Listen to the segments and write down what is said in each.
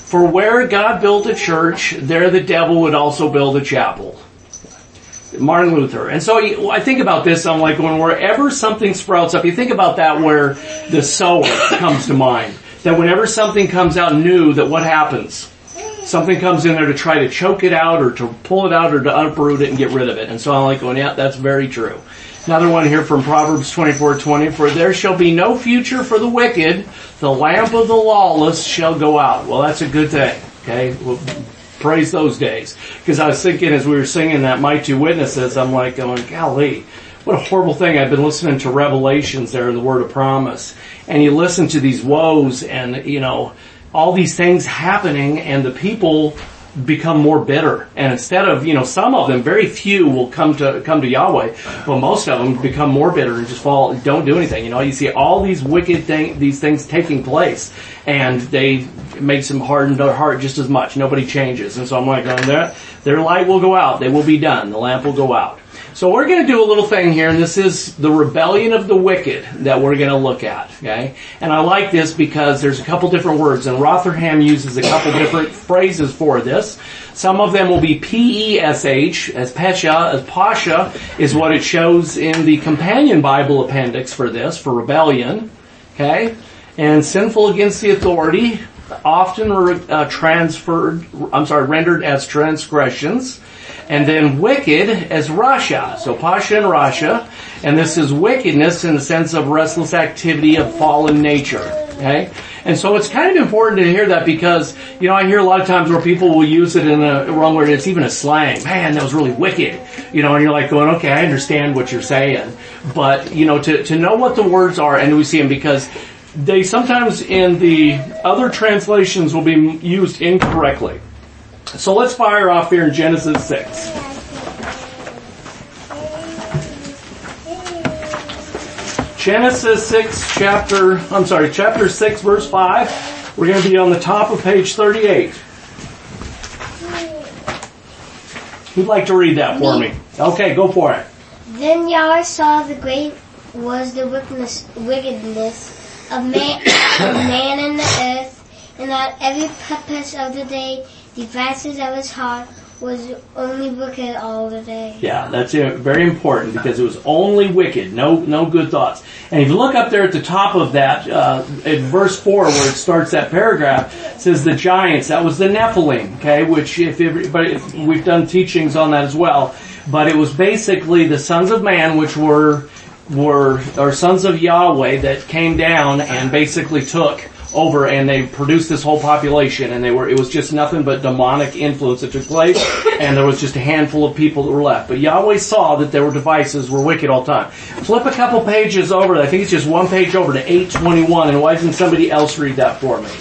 For where God built a church, there the devil would also build a chapel. Martin Luther. And so I think about this, I'm like, wherever something sprouts up, you think about that where the sower comes to mind. That whenever something comes out new, that what happens? Something comes in there to try to choke it out or to pull it out or to uproot it and get rid of it. And so I'm like going, yeah, that's very true. Another one here from Proverbs 24:20. For there shall be no future for the wicked. The lamp of the lawless shall go out. Well, that's a good thing. Okay. Well, praise those days. Because I was thinking as we were singing that My Two Witnesses, I'm like going, golly, what a horrible thing. I've been listening to Revelations there in the Word of Promise. And you listen to these woes and, all these things happening and the people become more bitter. And instead of, some of them, very few will come to Yahweh, but most of them become more bitter and just don't do anything. You see all these wicked these things taking place, and they makes them harden their heart just as much. Nobody changes. And so I'm like, their light will go out. They will be done. The lamp will go out. So we're going to do a little thing here, and this is the rebellion of the wicked that we're going to look at, okay? And I like this because there's a couple different words, and Rotherham uses a couple different phrases for this. Some of them will be P-E-S-H, as Pesha, as Pasha is what it shows in the Companion Bible appendix for this, for rebellion, okay? And sinful against the authority, often rendered as transgressions. And then wicked as Rasha. So Pasha and Rasha. And this is wickedness in the sense of restless activity of fallen nature. Okay? And so it's kind of important to hear that because, I hear a lot of times where people will use it in a wrong word. It's even a slang. Man, that was really wicked. And you're like going, okay, I understand what you're saying. But, to know what the words are, and we see them because they sometimes in the other translations will be used incorrectly. So let's fire off here in Genesis 6. Genesis 6, chapter 6, verse 5. We're going to be on the top of page 38. Who'd like to read that for me? Okay, go for it. Then Yahweh saw the great was the wickedness of man in the earth, and that every purpose of the day, the devices of his heart, was only wicked all the day. Yeah, that's very important because it was only wicked, no good thoughts. And if you look up there at the top of that, in verse 4 where it starts that paragraph, it says the giants, that was the Nephilim, okay, which we've done teachings on that as well, but it was basically the sons of man which were sons of Yahweh that came down and basically took over, and they produced this whole population, and it was just nothing but demonic influence that took place, and there was just a handful of people that were left. But Yahweh saw that their devices were wicked all the time. Flip a couple pages over, I think it's just one page over to 8:21, and why doesn't somebody else read that for me?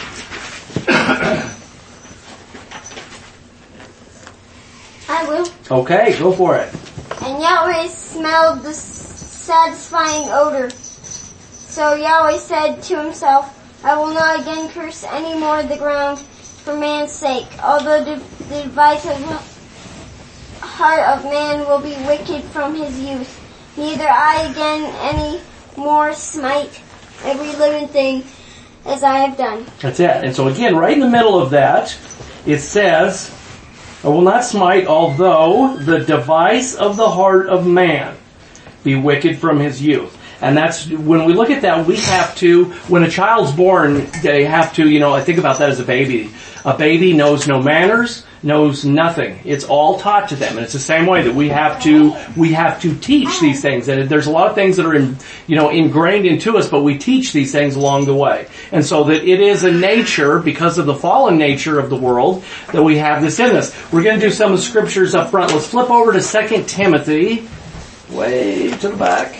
I will. Okay, go for it. And Yahweh smelled the satisfying odor. So Yahweh said to himself, I will not again curse any more the ground for man's sake, although the device of the heart of man will be wicked from his youth. Neither I again any more smite every living thing as I have done. That's it. And so again, right in the middle of that, it says, I will not smite, although the device of the heart of man be wicked from his youth. And that's, when we look at that, we have to, when a child's born, they have to, I think about that as a baby. A baby knows no manners, knows nothing. It's all taught to them. And it's the same way that we have to teach these things. And there's a lot of things that are ingrained into us, but we teach these things along the way. And so that it is a nature, because of the fallen nature of the world, that we have this in us. We're going to do some of the scriptures up front. Let's flip over to 2 Timothy, way to the back.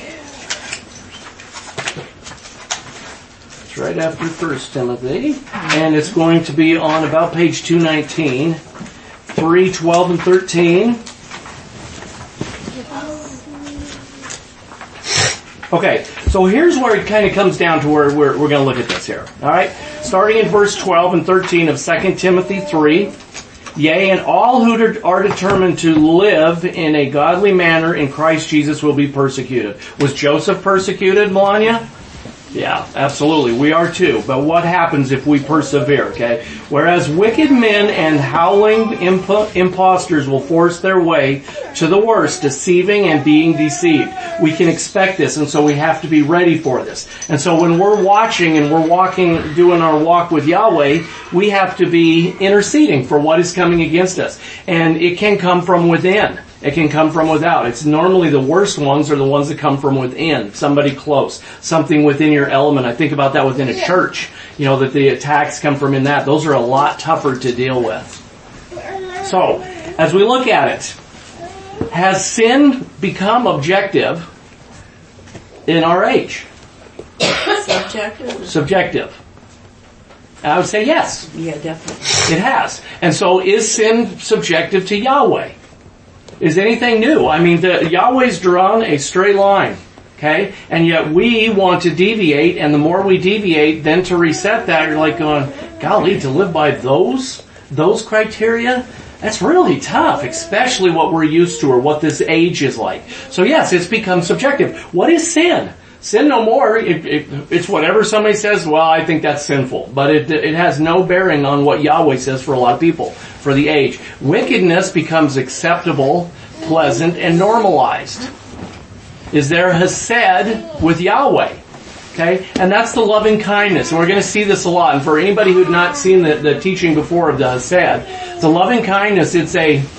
Right after 1 Timothy, and it's going to be on about page 219, 3, 12, and 13. Okay, so here's where it kind of comes down to where we're going to look at this here. All right, starting in verse 12 and 13 of 2 Timothy 3. Yea, and all who are determined to live in a godly manner in Christ Jesus will be persecuted. Was Joseph persecuted, Melania? Yeah, absolutely. We are too. But what happens if we persevere, okay? Whereas wicked men and howling impostors will force their way to the worst, deceiving and being deceived. We can expect this, and so we have to be ready for this. And so when we're watching and we're walking, doing our walk with Yahweh, we have to be interceding for what is coming against us. And it can come from within. It can come from without. It's normally the worst ones are the ones that come from within. Somebody close. Something within your element. I think about that within a church. You know, that the attacks come from in that. Those are a lot tougher to deal with. So, as we look at it, has sin become objective in our age? Subjective? Subjective. I would say yes. Yeah, definitely. It has. And so is sin subjective to Yahweh? Is anything new? I mean, Yahweh's drawn a straight line, okay? And yet we want to deviate, and the more we deviate, then to reset that, you're like going, golly, to live by those criteria? That's really tough, especially what we're used to or what this age is like. So yes, it's become subjective. What is sin? Sin no more. It's whatever somebody says, well, I think that's sinful. But it has no bearing on what Yahweh says for a lot of people, for the age. Wickedness becomes acceptable, pleasant, and normalized. Is there hesed with Yahweh? Okay? And that's the loving kindness. And we're going to see this a lot. And for anybody who had not seen the teaching before of the hesed, the loving kindness, it's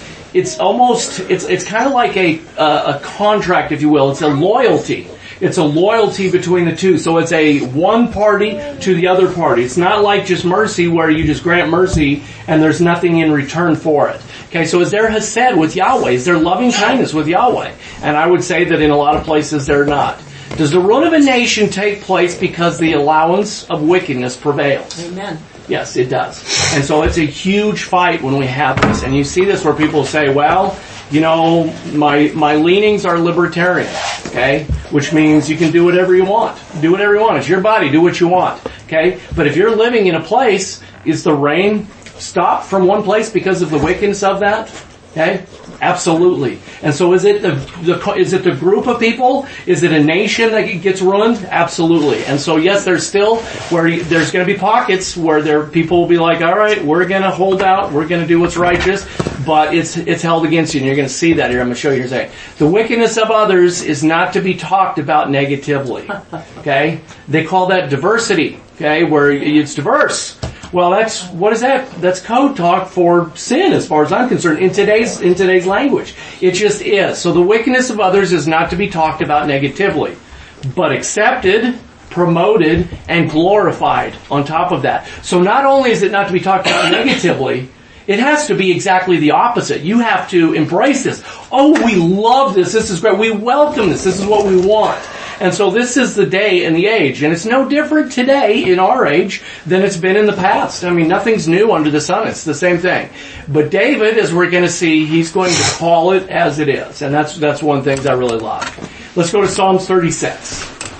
kind of like a contract, if you will. It's a loyalty. It's a loyalty between the two. So it's a one party to the other party. It's not like just mercy where you just grant mercy and there's nothing in return for it. Okay, so is there hesed with Yahweh? Is there loving kindness with Yahweh? And I would say that in a lot of places they're not. Does the ruin of a nation take place because the allowance of wickedness prevails? Amen. Yes, it does. And so it's a huge fight when we have this. And you see this where people say, well, you know, my leanings are libertarian, okay? Which means you can do whatever you want. Do whatever you want. It's your body. Do what you want, okay? But if you're living in a place, is the rain stopped from one place because of the wickedness of that? Okay? Absolutely. And so is it the group of people? Is it a nation that gets ruined? Absolutely. And so yes, there's still there's going to be pockets where people will be like, all right, we're going to hold out, we're going to do what's righteous, but it's held against you, and you're going to see that here. I'm going to show you here in a second. The wickedness of others is not to be talked about negatively. Okay? They call that diversity. Okay? Where it's diverse. Well, what is that? That's code talk for sin, as far as I'm concerned, in today's language. It just is. So the wickedness of others is not to be talked about negatively, but accepted, promoted, and glorified on top of that. So not only is it not to be talked about negatively, it has to be exactly the opposite. You have to embrace this. Oh, we love this. This is great. We welcome this. This is what we want. And so this is the day and the age. And it's no different today in our age than it's been in the past. I mean, nothing's new under the sun. It's the same thing. But David, as we're going to see, he's going to call it as it is. And that's one thing that I really love. Let's go to Psalms 36.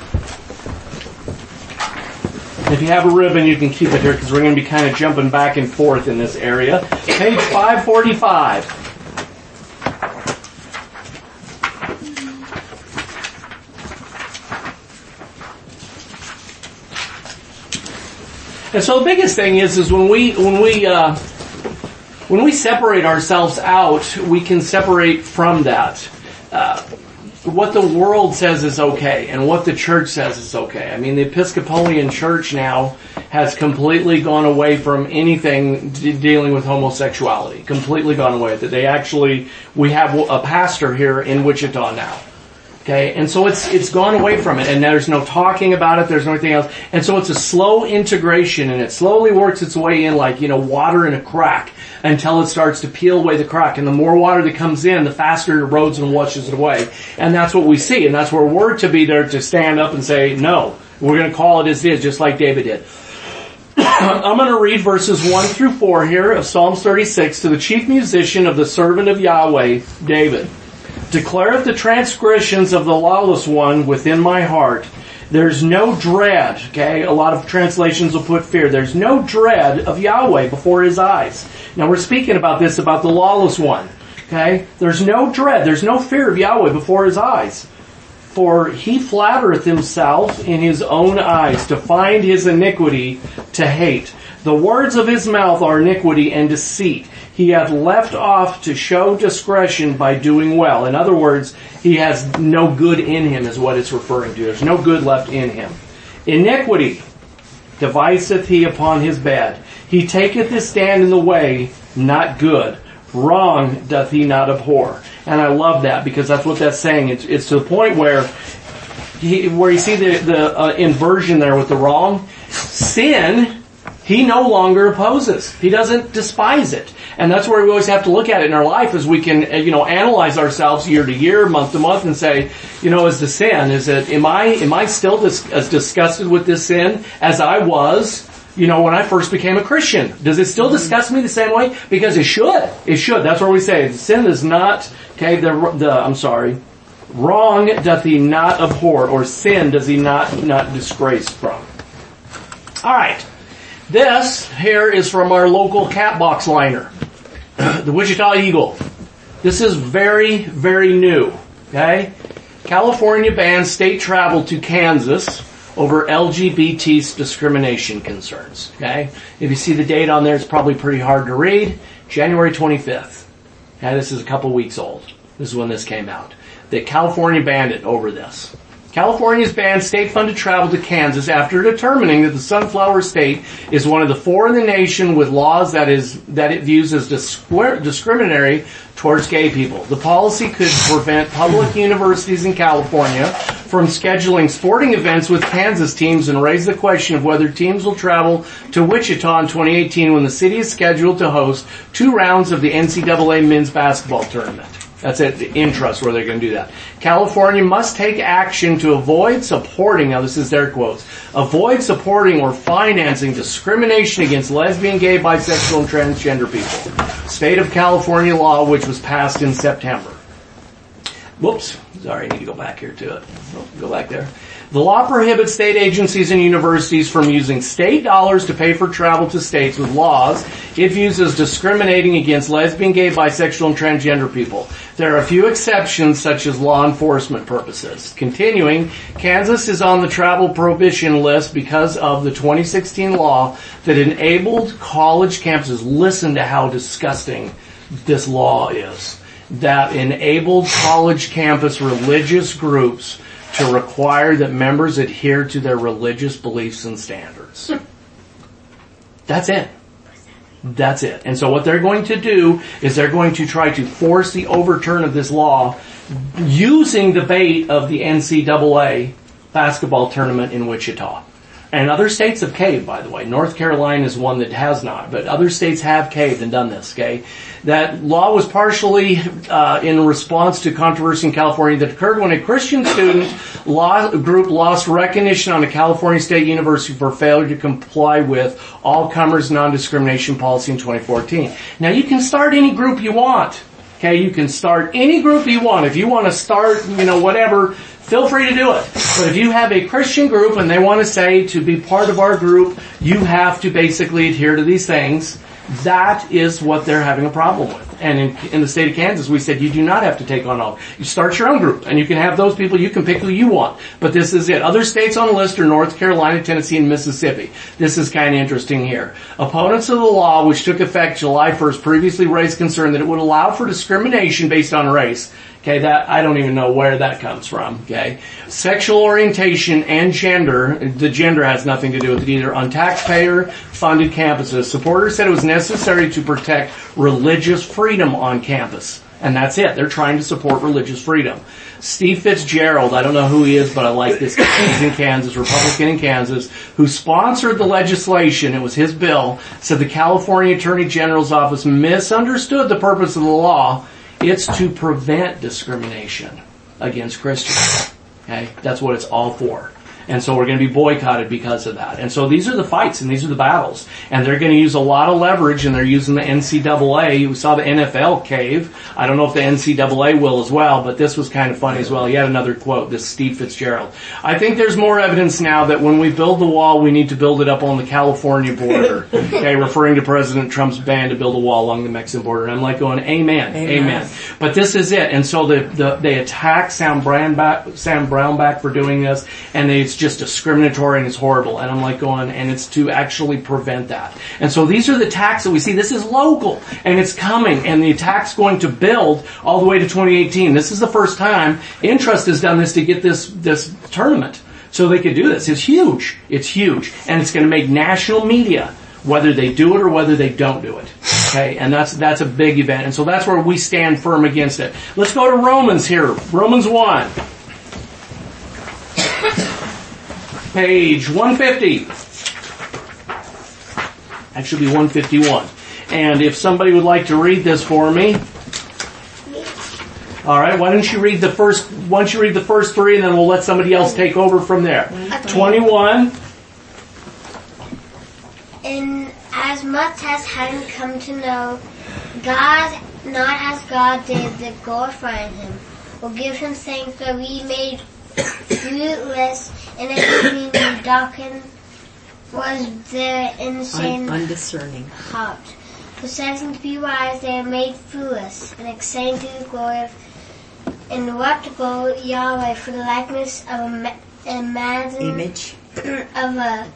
If you have a ribbon, you can keep it here because we're going to be kind of jumping back and forth in this area. Page 545. And so the biggest thing is when we separate ourselves out, we can separate from that. What the world says is okay and what the church says is okay. I mean, the Episcopalian Church now has completely gone away from anything dealing with homosexuality. Completely gone away with it. We have a pastor here in Wichita now. Okay, and so it's gone away from it, and there's no talking about it, there's no anything else. And so it's a slow integration, and it slowly works its way in like, water in a crack until it starts to peel away the crack. And the more water that comes in, the faster it erodes and washes it away. And that's what we see, and that's where we're to be there to stand up and say, no, we're going to call it as it is, just like David did. I'm going to read verses 1 through 4 here of Psalms 36 to the chief musician of the servant of Yahweh, David. Declareth the transgressions of the lawless one within my heart. There's no dread, okay? A lot of translations will put fear. There's no dread of Yahweh before his eyes. Now we're speaking about this, about the lawless one, okay? There's no dread. There's no fear of Yahweh before his eyes. For he flattereth himself in his own eyes to find his iniquity to hate. The words of his mouth are iniquity and deceit. He hath left off to show discretion by doing well. In other words, he has no good in him is what it's referring to. There's no good left in him. Iniquity deviseth he upon his bed. He taketh his stand in the way, not good. Wrong doth he not abhor. And I love that because that's what that's saying. It's to the point where you see the inversion there with the wrong. Sin, he no longer opposes. He doesn't despise it. And that's where we always have to look at it in our life as we can, analyze ourselves year to year, month to month and say, is the sin, am I still as disgusted with this sin as I was, when I first became a Christian? Does it still disgust me the same way? Because it should. It should. That's where we say sin is not, wrong doth he not abhor, or sin does he not disgrace from. Alright. This here is from our local cat box liner, the Wichita Eagle. This is very, very new. Okay? California bans state travel to Kansas over LGBT discrimination concerns. Okay? If you see the date on there, it's probably pretty hard to read. January 25th. Okay, this is a couple weeks old. This is when this came out. That California banned it over this. California's banned state-funded travel to Kansas after determining that the Sunflower State is one of the 4 in the nation with laws that it views as discriminatory towards gay people. The policy could prevent public universities in California from scheduling sporting events with Kansas teams and raise the question of whether teams will travel to Wichita in 2018 when the city is scheduled to host 2 rounds of the NCAA men's basketball tournament. That's at the interest where they're going to do that. California must take action to avoid supporting, now this is their quotes, avoid supporting or financing discrimination against lesbian, gay, bisexual, and transgender people. State of California law, which was passed in September. Whoops. Sorry, I need to go back here to it. Go back there. The law prohibits state agencies and universities from using state dollars to pay for travel to states with laws it views as discriminating against lesbian, gay, bisexual, and transgender people. There are a few exceptions, such as law enforcement purposes. Continuing, Kansas is on the travel prohibition list because of the 2016 law that enabled college campuses. Listen to how disgusting this law is. That enabled college campus religious groups to require that members adhere to their religious beliefs and standards. That's it. That's it. And so what they're going to do is they're going to try to force the overturn of this law using the bait of the NCAA basketball tournament in Wichita. And other states have caved, by the way. North Carolina is one that has not, but other states have caved and done this, okay? That law was partially in response to controversy in California that occurred when a Christian student group lost recognition on a California State University for failure to comply with all-comers non-discrimination policy in 2014. Now, you can start any group you want, okay? You can start any group you want. If you want to start, whatever, feel free to do it. But if you have a Christian group and they want to say to be part of our group, you have to basically adhere to these things, that is what they're having a problem with. And in the state of Kansas, we said you do not have to take on all. You start your own group, and you can have those people. You can pick who you want. But this is it. Other states on the list are North Carolina, Tennessee, and Mississippi. This is kind of interesting here. Opponents of the law, which took effect July 1st, previously raised concern that it would allow for discrimination based on race. Okay, that, I don't even know where that comes from, okay? Sexual orientation and gender, the gender has nothing to do with it either, on taxpayer-funded campuses. Supporters said it was necessary to protect religious freedom on campus. And that's it. They're trying to support religious freedom. Steve Fitzgerald, I don't know who he is, but I like this guy. He's in Kansas, Republican in Kansas, who sponsored the legislation. It was his bill. Said the California Attorney General's office misunderstood the purpose of the law. It's to prevent discrimination against Christians. Okay? That's what it's all for. And so we're going to be boycotted because of that. And so these are the fights and these are the battles. And they're going to use a lot of leverage, and they're using the NCAA. We saw the NFL cave. I don't know if the NCAA will as well, but this was kind of funny as well. He had another quote, this Steve Fitzgerald. I think there's more evidence now that when we build the wall, we need to build it up on the California border. Okay, referring to President Trump's ban to build a wall along the Mexican border. And I'm like going, amen. But this is it. And so they attack Sam Brownback for doing this, and it's just discriminatory and it's horrible. And I'm like going, and it's to actually prevent that. And so these are the attacks that we see. This is local, and it's coming, and the attack's going to build all the way to 2018. This is the first time Intrust has done this to get this tournament. So they could do this. It's huge. It's huge. And it's going to make national media, whether they do it or whether they don't do it. Okay, and that's a big event. And so that's where we stand firm against it. Let's go to Romans here. Romans 1. Page 150. Actually be 151. And if somebody would like to read this for me. All right, why don't you read the first 3 and then we'll let somebody else take over from there. Okay. 21. In as much as having come to know God, not as God did, that glorifying Him, or give Him thanks, but we made fruitless in everything doctrine was their insane undiscerning heart. Possessing to be wise, they are made foolish, and extending to the glory of incorruptible Yahweh, for the likeness of image of a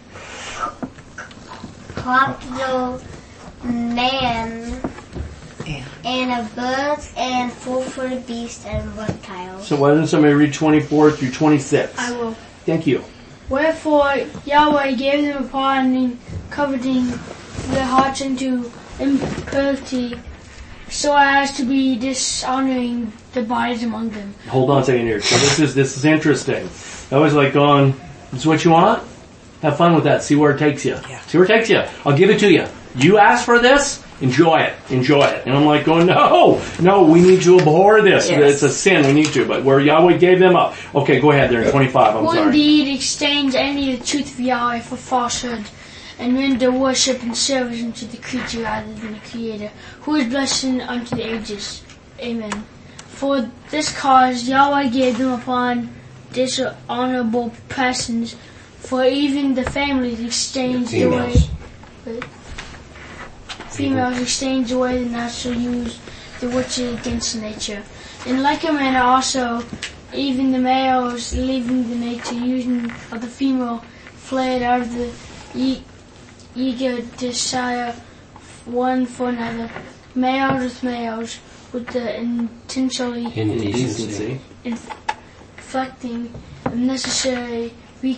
corruptible man, and of birds and four-footed beasts and reptiles. So why doesn't somebody read 24 through 26? I will. Thank you. Wherefore Yahweh gave them upon coveting their hearts into impurity, so as to be dishonoring the bodies among them. Hold on a second here. So this is interesting. I was like going, this is what you want? Have fun with that. See where it takes you. Yeah. See where it takes you. I'll give it to you. You ask for this, enjoy it. Enjoy it. And I'm like going, no, we need to abhor this. Yes. It's a sin, we need to. But where Yahweh gave them up. Okay, go ahead there in 25, I'm Who sorry. indeed exchange any of the truth of Yahweh for falsehood, and render worship and service unto the creature rather than the Creator, who is blessed unto the ages. Amen. For this cause Yahweh gave them upon dishonorable persons, for even the families exchanged away. Females exchanged away the natural use, the which is against nature. In like a manner also, even the males, leaving the nature using of the female, fled out of the eager desire one for another, males with males, with the intentionally indecency, inflicting unnecessary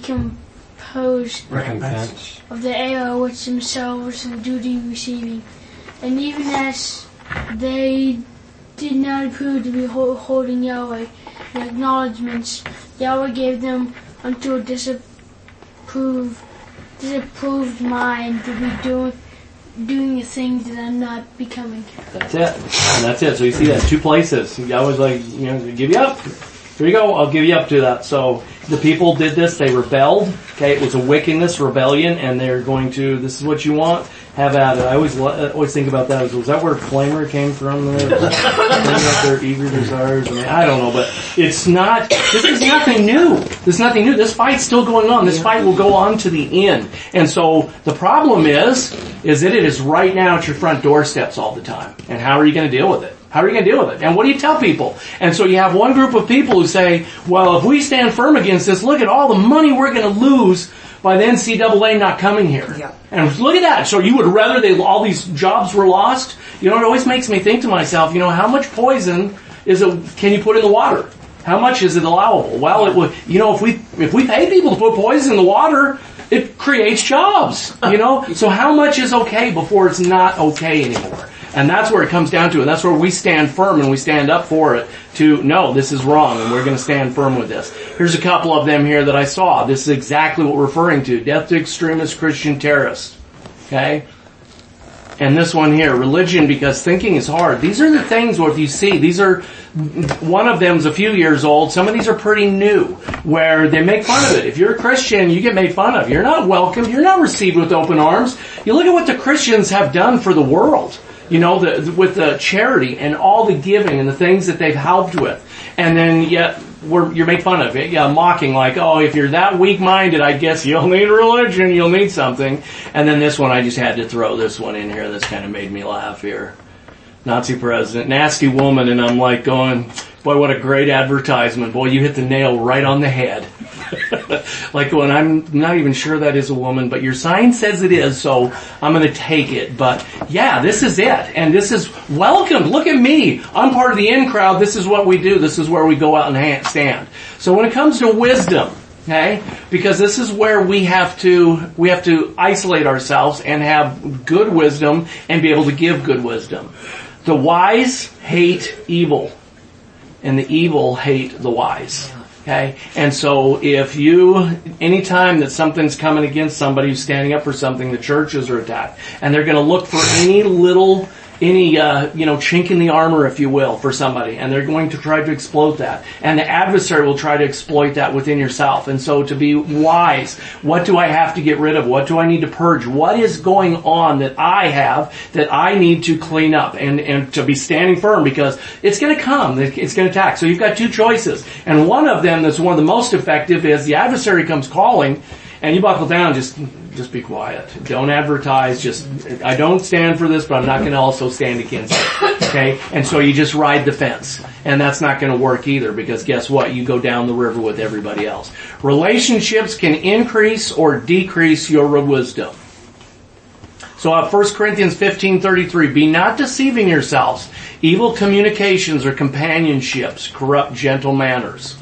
recompense of the error which themselves in duty receiving. And even as they did not approve to be holding Yahweh in acknowledgments, Yahweh gave them unto a disapproved mind to be doing the things that are not becoming. That's it. And that's it. So you see that in 2 places. Yahweh's like, give you up. Here you go. I'll give you up to that. So the people did this. They rebelled. Okay. It was a wickedness, rebellion, and they're going to, this is what you want, have at it. I always think about that. Was that where flamer came from? Their eager desires. I don't know, but it's not, this is nothing new. This is nothing new. This fight's still going on. This fight will go on to the end. And so the problem is that it is right now at your front doorsteps all the time. And how are you going to deal with it? How are you going to deal with it? And what do you tell people? And so you have one group of people who say, well, if we stand firm against this, look at all the money we're going to lose by the NCAA not coming here. Yeah. And look at that. So you would rather all these jobs were lost? It always makes me think to myself, how much poison can you put in the water? How much is it allowable? Well, it would, if we pay people to put poison in the water, it creates jobs, So how much is okay before it's not okay anymore? And that's where it comes down to, and that's where we stand firm and we stand up for it to, no, this is wrong, and we're going to stand firm with this. Here's a couple of them here that I saw. This is exactly what we're referring to. Death to extremist Christian terrorists. Okay? And this one here, religion because thinking is hard. These are the things where if you see, these are, one of them's a few years old. Some of these are pretty new, where they make fun of it. If you're a Christian, you get made fun of. You're not welcomed. You're not received with open arms. You look at what the Christians have done for the world, with the charity and all the giving and the things that they've helped with. And then yet, you're made fun of it, mocking like, oh, if you're that weak-minded, I guess you'll need religion, you'll need something. And then this one, I just had to throw this one in here. This kind of made me laugh here. Nazi president, nasty woman, and I'm like going, boy, what a great advertisement. Boy, you hit the nail right on the head. Like going, I'm not even sure that is a woman, but your sign says it is, so I'm going to take it. But yeah, this is it. And this is welcome. Look at me. I'm part of the in crowd. This is what we do. This is where we go out and stand. So when it comes to wisdom, okay, because this is where we have to isolate ourselves and have good wisdom and be able to give good wisdom. The wise hate evil, and the evil hate the wise. Okay? And so anytime that something's coming against somebody who's standing up for something, the churches are attacked. And they're going to look for any chink in the armor, if you will, for somebody. And they're going to try to exploit that. And the adversary will try to exploit that within yourself. And so to be wise, what do I have to get rid of? What do I need to purge? What is going on that I have that I need to clean up and to be standing firm because it's going to come. It's going to attack. So you've got two choices. And one of them that's one of the most effective is the adversary comes calling and you buckle down, just be quiet. Don't advertise. I don't stand for this, but I'm not going to also stand against it. Okay? And so you just ride the fence. And that's not going to work either because guess what? You go down the river with everybody else. Relationships can increase or decrease your wisdom. So 1 Corinthians 15:33, be not deceiving yourselves. Evil communications or companionships corrupt gentle manners.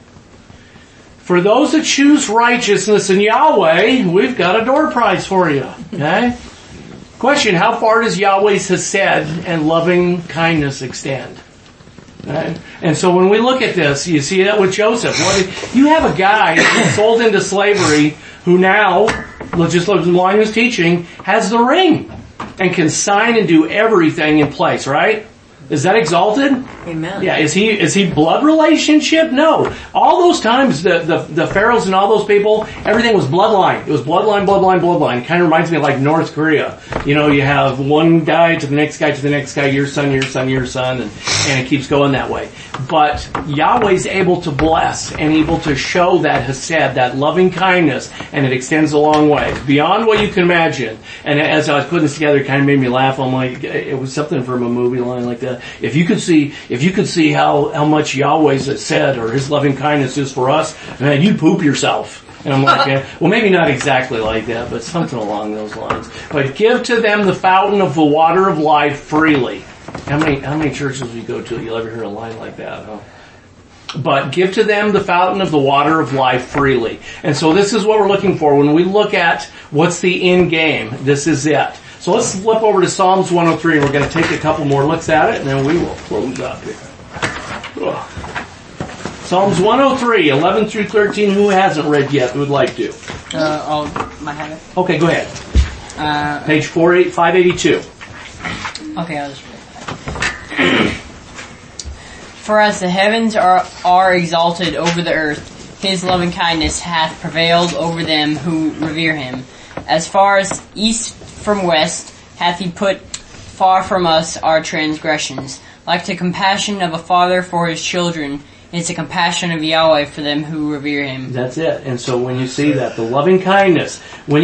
For those that choose righteousness in Yahweh, we've got a door prize for you. Okay? Question, how far does Yahweh's hesed and loving kindness extend? Okay? And so when we look at this, you see that with Joseph. You have a guy who's sold into slavery who now, just in line with his teaching, has the ring and can sign and do everything in place, right? Is that exalted? Amen. Yeah. Is he blood relationship? No. All those times, the pharaohs and all those people, everything was bloodline. It was bloodline. It kind of reminds me of like North Korea. You have one guy to the next guy to the next guy, your son, and it keeps going that way. But Yahweh's able to bless and able to show that hesed, that loving kindness, and it extends a long way. Beyond what you can imagine. And as I was putting this together, it kind of made me laugh. I'm like, it was something from a movie line like that. If you could see how much Yahweh's said or His loving kindness is for us, man, you'd poop yourself. And I'm like, yeah, well, maybe not exactly like that, but something along those lines. But give to them the fountain of the water of life freely. How many churches do you go to? You'll ever hear a line like that, huh? But give to them the fountain of the water of life freely. And so this is what we're looking for. When we look at what's the end game, this is it. So let's flip over to Psalms 103, and we're going to take a couple more looks at it, and then we will close up here. Psalms 103, 11 through 13. Who hasn't read yet who would like to? Might have it. Okay, go ahead. Page 582. Okay, I'll just read it. For as the heavens are exalted over the earth, His loving kindness hath prevailed over them who revere Him. As far as east from west hath He put far from us our transgressions. Like the compassion of a father for his children is the compassion of Yahweh for them who revere Him. That's it. And so when you see that, the loving kindness,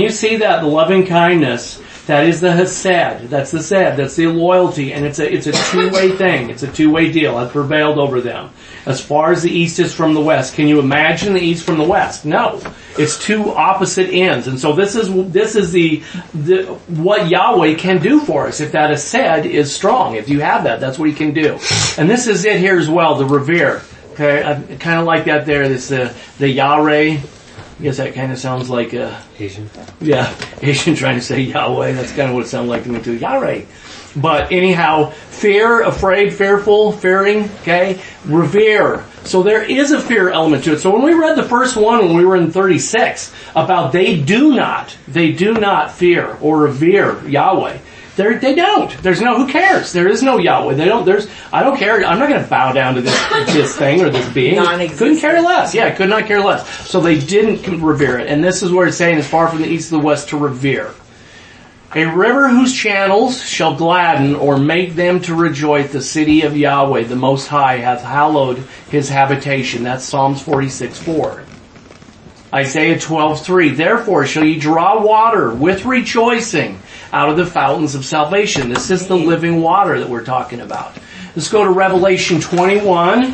that is the hesed, that's the sed, that's the loyalty, and it's a two-way thing. It's a two-way deal. I've prevailed over them. As far as the east is from the west. Can you imagine the east from the west? No. It's two opposite ends. And so this is the what Yahweh can do for us. If that hesed is strong, if you have that, that's what He can do. And this is it here as well, the revere. Okay, I kind of like that there. It's the Yahweh. I guess that kind of sounds like Asian. Yeah, Asian trying to say Yahweh. That's kind of what it sounds like to me too. Yahweh. But anyhow, fear, afraid, fearful, fearing, okay? Revere. So there is a fear element to it. So when we read the first one when we were in 36 about they do not fear or revere Yahweh, They don't. There's no, who cares? There is no Yahweh. I don't care. I'm not going to bow down to this thing or this being. Couldn't care less. Yeah, could not care less. So they didn't revere it. And this is where it's saying it's far from the east and the west to revere. A river whose channels shall gladden or make them to rejoice the city of Yahweh, the Most High, hath hallowed his habitation. That's Psalms 46:4. Isaiah 12:3. Therefore shall ye draw water with rejoicing out of the fountains of salvation. This is the living water that we're talking about. Let's go to Revelation 21.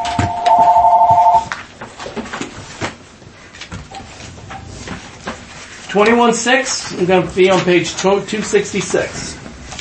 I'm going to be on page 266.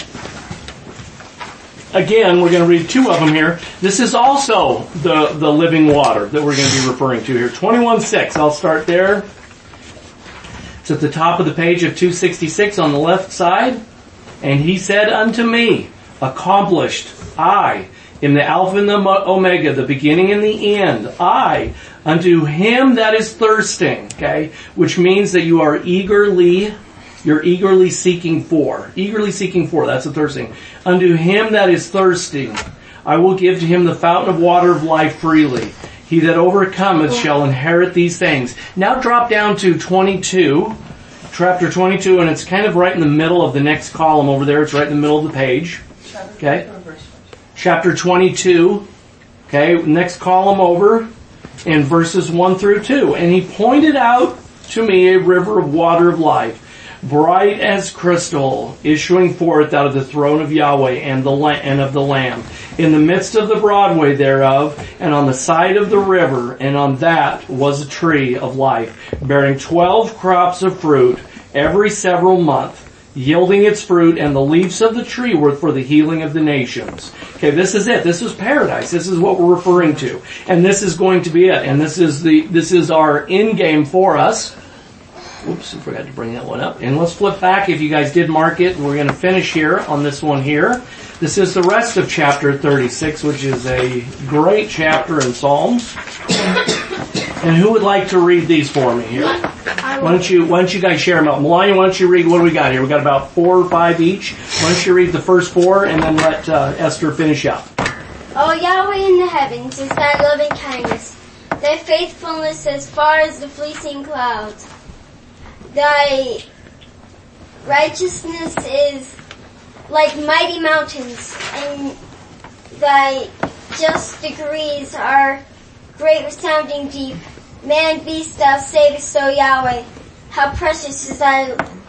Again, we're going to read two of them here. This is also the living water that we're going to be referring to here. 21:6. I'll start there. It's at the top of the page of 266 on the left side. And he said unto me, accomplished, I am the Alpha and the Omega, the beginning and the end. I, unto him that is thirsting, okay, which means that you're eagerly seeking for. Eagerly seeking for, that's the thirsting. Unto him that is thirsting, I will give to him the fountain of water of life freely. He that overcometh shall inherit these things. Now drop down to 22, chapter 22, and it's kind of right in the middle of the next column over there. It's right in the middle of the page. Okay? Chapter 22, okay, next column over, in verses 1 through 2. And he pointed out to me a river of water of life, bright as crystal, issuing forth out of the throne of Yahweh and of the Lamb, in the midst of the broadway thereof, and on the side of the river, and on that was a tree of life, bearing 12 crops of fruit every several month, yielding its fruit, and the leaves of the tree were for the healing of the nations. Okay, this is it. This is paradise. This is what we're referring to. And this is going to be it. And this is our end game for us. Oops, I forgot to bring that one up. And let's flip back if you guys did mark it. We're going to finish here on this one here. This is the rest of chapter 36, which is a great chapter in Psalms. And who would like to read these for me here? Why don't you guys share them out? Melania, why don't you read, what do we got here? We got about 4 or 5 each. Why don't you read the first 4 and then let Esther finish up. O Yahweh in the heavens is thy loving kindness, thy faithfulness as far as the fleeting clouds. Thy righteousness is like mighty mountains, and thy just decrees are great resounding deep. Man and beast thou savest, O Yahweh. How precious is thy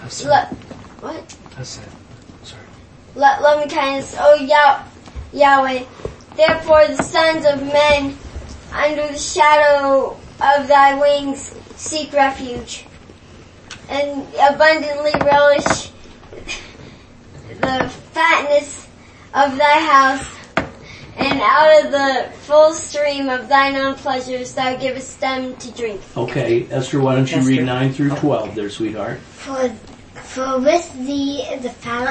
loving kindness, O Yahweh. Therefore the sons of men under the shadow of thy wings seek refuge, and abundantly relish the fatness of thy house, and out of the full stream of thine own pleasures thou givest them to drink. Okay, Esther, why don't you read 9 through 12 there, sweetheart? For with thee the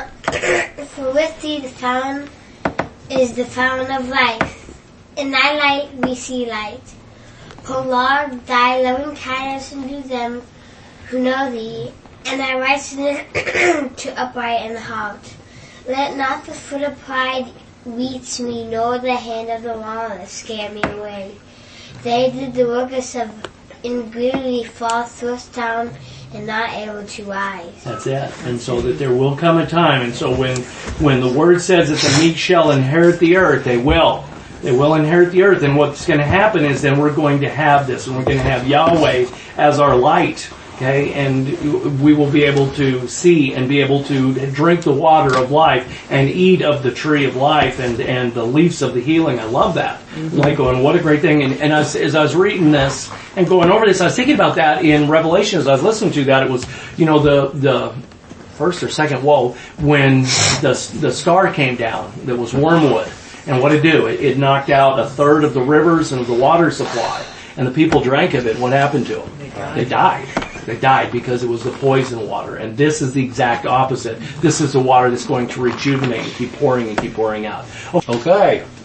fountain is the fountain of life. In thy light we see light. Prolong thy loving kindness unto them who know thee, and thy righteousness to upright in the heart. Let not the foot of pride reach me, nor the hand of the lawless scare me away. They did the workers of iniquity fall thrust down and not able to rise. That's it. And so that there will come a time, and so when the word says that the meek shall inherit the earth, they will. They will inherit the earth, and what's going to happen is then we're going to have this, and we're going to have Yahweh as our light. Okay, and we will be able to see and be able to drink the water of life and eat of the tree of life and the leaves of the healing. I love that. Mm-hmm. Like going, what a great thing. And as I was reading this and going over this, I was thinking about that in Revelation as I was listening to that. It was, the first or second woe when the star came down that was wormwood. And what did it do? It knocked out a third of the rivers and the water supply. And the people drank of it. What happened to them? They died. They died because it was the poison water. And this is the exact opposite. This is the water that's going to rejuvenate and keep pouring out. Okay.